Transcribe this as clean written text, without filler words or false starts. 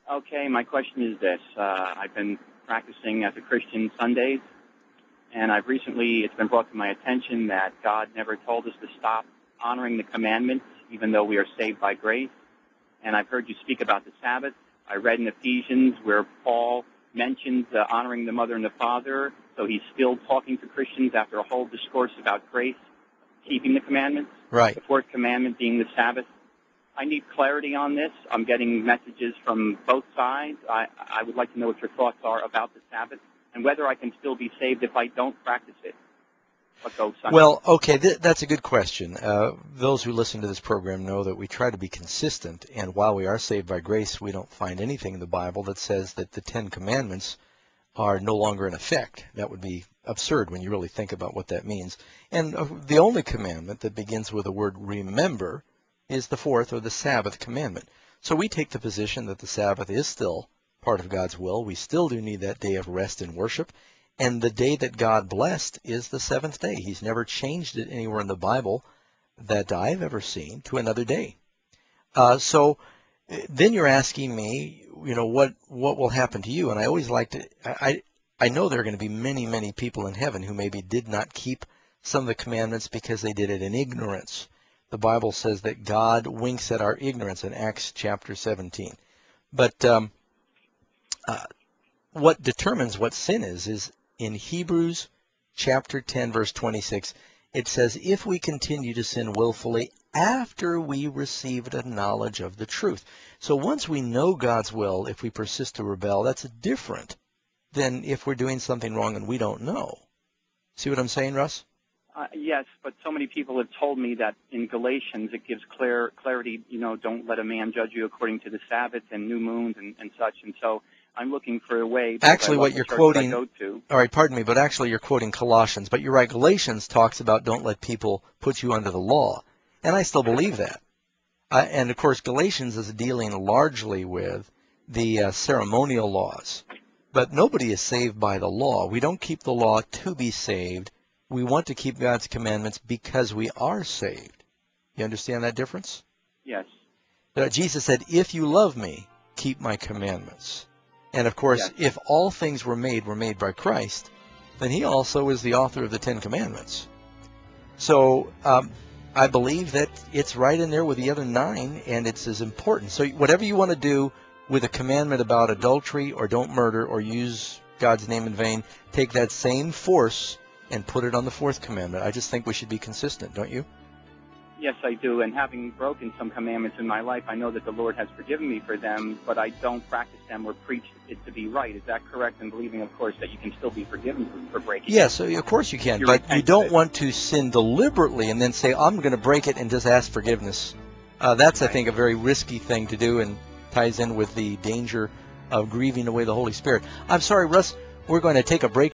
Okay, my question is this. I've been practicing as a Christian Sundays, and it's been brought to my attention that God never told us to stop honoring the commandments, even though we are saved by grace. And I've heard you speak about the Sabbath. I read in Ephesians where Paul mentions honoring the mother and the father, so he's still talking to Christians after a whole discourse about grace, keeping the commandments. Right. The fourth commandment being the Sabbath. I need clarity on this. I'm getting messages from both sides. I would like to know what your thoughts are about the Sabbath and whether I can still be saved if I don't practice it. Let's go Sunday. Well, okay, that's a good question. Those who listen to this program know that we try to be consistent, and while we are saved by grace, we don't find anything in the Bible that says that the Ten Commandments are no longer in effect. That would be absurd when you really think about what that means. And the only commandment that begins with the word remember is the fourth, or the Sabbath commandment. So we take the position that the Sabbath is still part of God's will. We still do need that day of rest and worship. And the day that God blessed is the seventh day. He's never changed it anywhere in the Bible that I've ever seen to another day. So then you're asking me, what will happen to you? And I always like to, I know there are going to be many, many people in heaven who maybe did not keep some of the commandments because they did it in ignorance. The Bible says that God winks at our ignorance in Acts chapter 17. But what determines what sin is in Hebrews chapter 10, verse 26, it says, if we continue to sin willfully after we received a knowledge of the truth. So once we know God's will, if we persist to rebel, that's different than if we're doing something wrong and we don't know. See what I'm saying, Russ? Yes, but so many people have told me that in Galatians it gives clarity, don't let a man judge you according to the Sabbath and new moons and such. And so I'm looking for a way. Actually, what you're quoting, all right, pardon me, but actually you're quoting Colossians. But you're right, Galatians talks about don't let people put you under the law. And I still believe that. And, of course, Galatians is dealing largely with the ceremonial laws. But nobody is saved by the law. We don't keep the law to be saved. We want to keep God's commandments because we are saved. You understand that difference? Yes. Jesus said, if you love me, keep my commandments. And, of course, if all things were made by Christ, then he also is the author of the Ten Commandments. So I believe that it's right in there with the other 9, and it's as important. So whatever you want to do with a commandment about adultery or don't murder or use God's name in vain, take that same force and put it on the fourth commandment. I just think we should be consistent, don't you? Yes, I do. And having broken some commandments in my life, I know that the Lord has forgiven me for them, but I don't practice them or preach it to be right. Is that correct? And believing, of course, that you can still be forgiven for breaking it. Yes, of course you can. But you don't want to sin deliberately and then say, I'm going to break it and just ask forgiveness. That's, I think, a very risky thing to do and ties in with the danger of grieving away the Holy Spirit. I'm sorry, Russ, we're going to take a break.